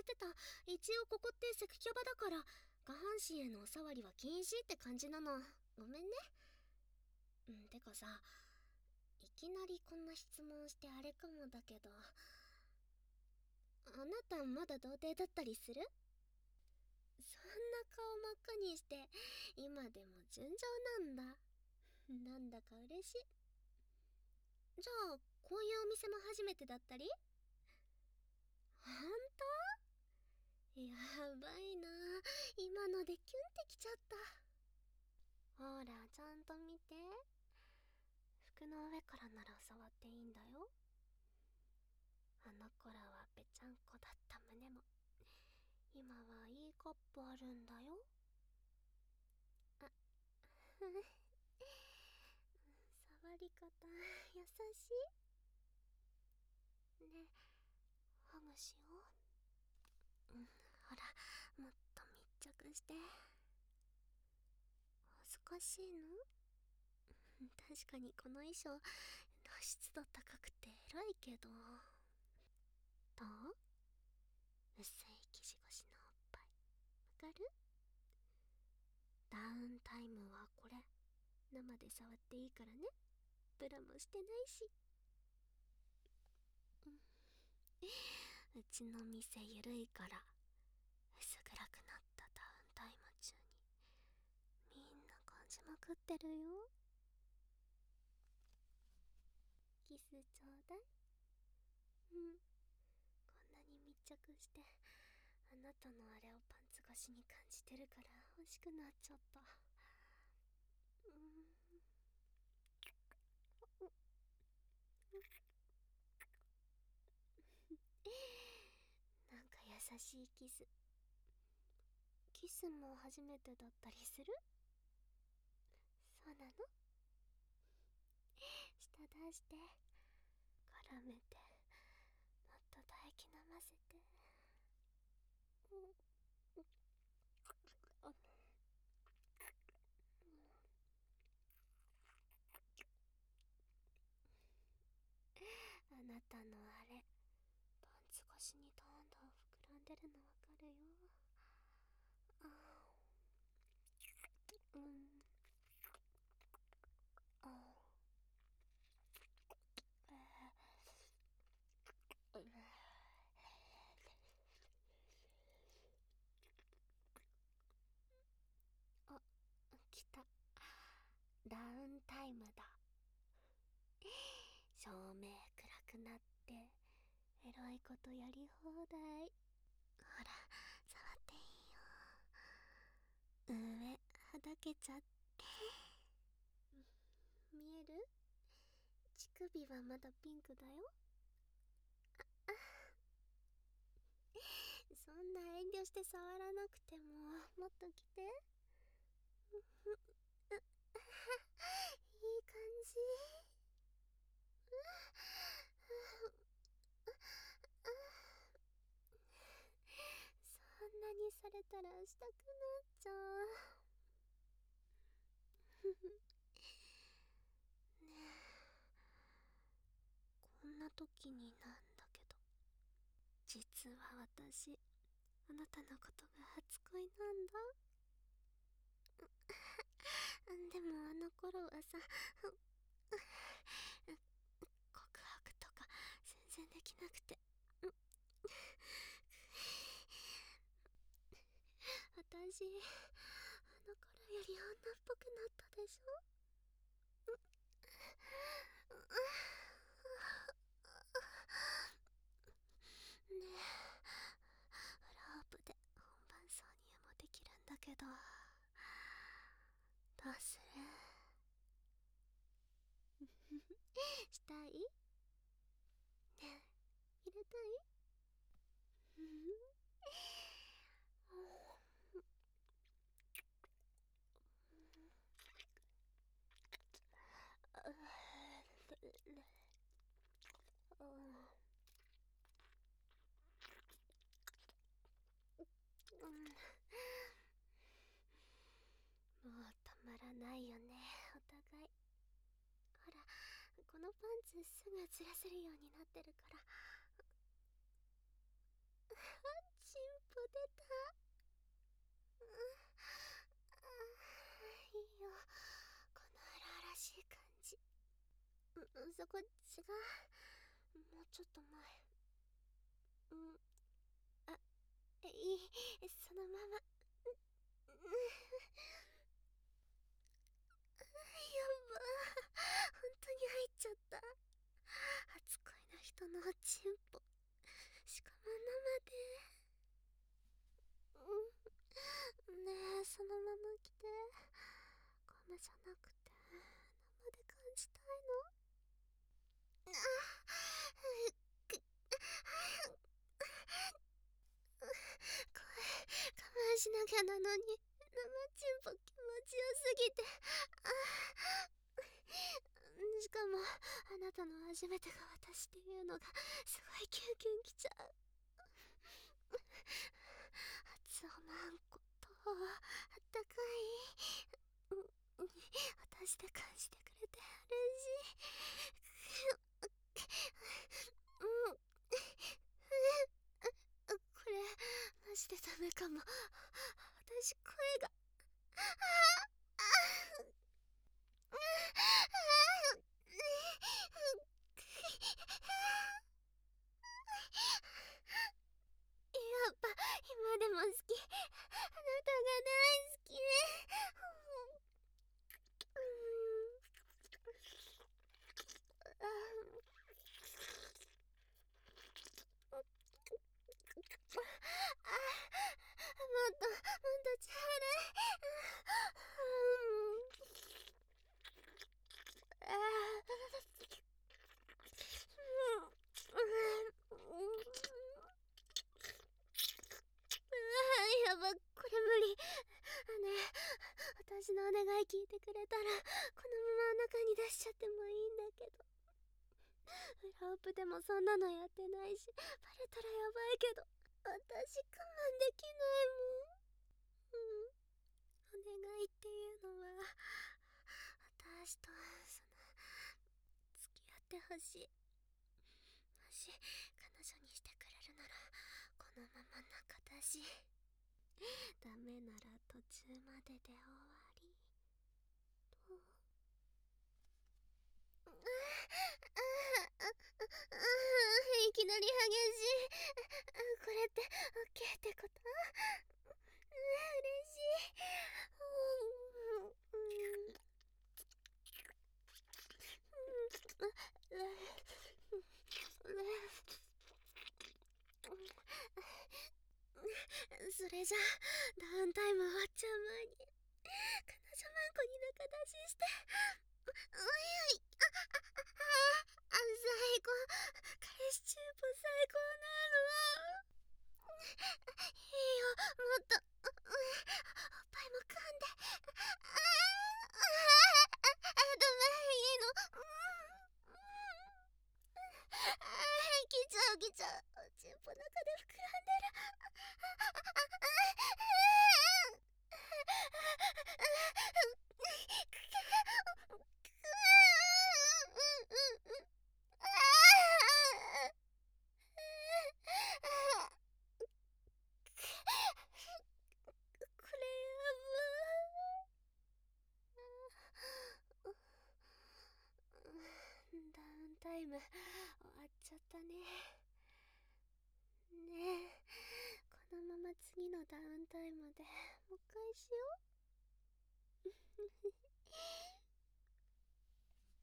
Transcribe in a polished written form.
ってた。一応ここってセクキャバだから、下半身へのお触りは禁止って感じなの。ごめんね。てかさ、いきなりこんな質問してあれかもだけど、あなたまだ童貞だったりする？そんな顔真っ赤にして、今でも純情なんだ。なんだか嬉しい。じゃあ、こういうお店も初めてだったり？ほんと？やばいな。今のでキュンってきちゃった。ほら、ちゃんと見て。服の上からなら触っていいんだよ。あの頃はぺちゃんこだった胸も、今はいいカップあるんだよ。あ、触り方優しいね。ハグしよう。ほら、もっと密着して。恥ずかしいの？確かにこの衣装露出度高くてエロいけど、どう？薄い生地越しのおっぱいわかる？ダウンタイムはこれ生で触っていいからね。ブラもしてないし。うちの店ゆるいから薄暗くなったダウンタイム中にみんな感じまくってるよ。キスちょうだい。こんなに密着してあなたのあれをパンツ越しに感じてるから欲しくなっちゃった。なんか優しいキス。キスも初めてだったりする？そうなの？舌出して絡めて、もっと唾液飲ませて。あなたのあれパンツ越しにどんどん膨らんでるのわかるよ。あ、来た。ダウンタイムだ。照明暗くなってエロいことやり放題。ほら、触っていいよ。上はだけちゃって。見える？乳首はまだピンクだよ。そんな遠慮して触らなくても、もっと来て。いい感じ。そんなにされたらしたくなっちゃう。ねえ、こんな時になんだけど、実は私あなたのことが初恋なんだ。でもあの頃はさ、告白とか全然できなくて。私あの頃より女っぽくなったでしょ。ねえ、フラオープで本番挿入もできるんだけど、どうする？したい？ねえ、入れたい？もうたまらないよね、お互い。ほら、このパンツすぐずらせるようになってるから。あっちチンポ出た。いいよ、この荒々しい感じ。そこ違う、もうちょっと前。あ、いい、そのまま。やば、本当に入っちゃった。初恋の人のおちんぽ、しかも生で。ねえ、そのまま来て。ゴムじゃなくて生で感じたいの。これ我慢しなきゃなのに、生チンポ気持ちよすぎて。しかもあなたの初めてが私っていうのがすごいキュンキュンきちゃう。熱おまんことあったかい。私で感じてくれて嬉しい。これマジでダメかも。私声が。やっぱ今でも好き。あなたが大好きね。もっとちょうだい。やば、これ無理。ねえ、私のお願い聞いてくれたらこのまま中に出しちゃってもいいんだけど。裏オプでもそんなのやってないし、バレたらやばいけど、私我慢できないもん。お願いっていうのは、私と付き合ってほしい。もし彼女にしてくれるならこのまま仲だし、ダメなら途中までで終わり。どう？いきなり激しい。これってオッケーってこと？嬉しい。それじゃダウンタイム終わっちゃう前に彼女マンコに仲出しして。最高。彼氏チューポ最高なの。いいよ、もっとおっぱいも噛んで。ダメ、いいの。来ちゃう。おちんぽ中で膨らんでる。これやば。ダウンタイム終わっちゃったね。ねえ、このまま次のダウンタイムでもう一回しよう。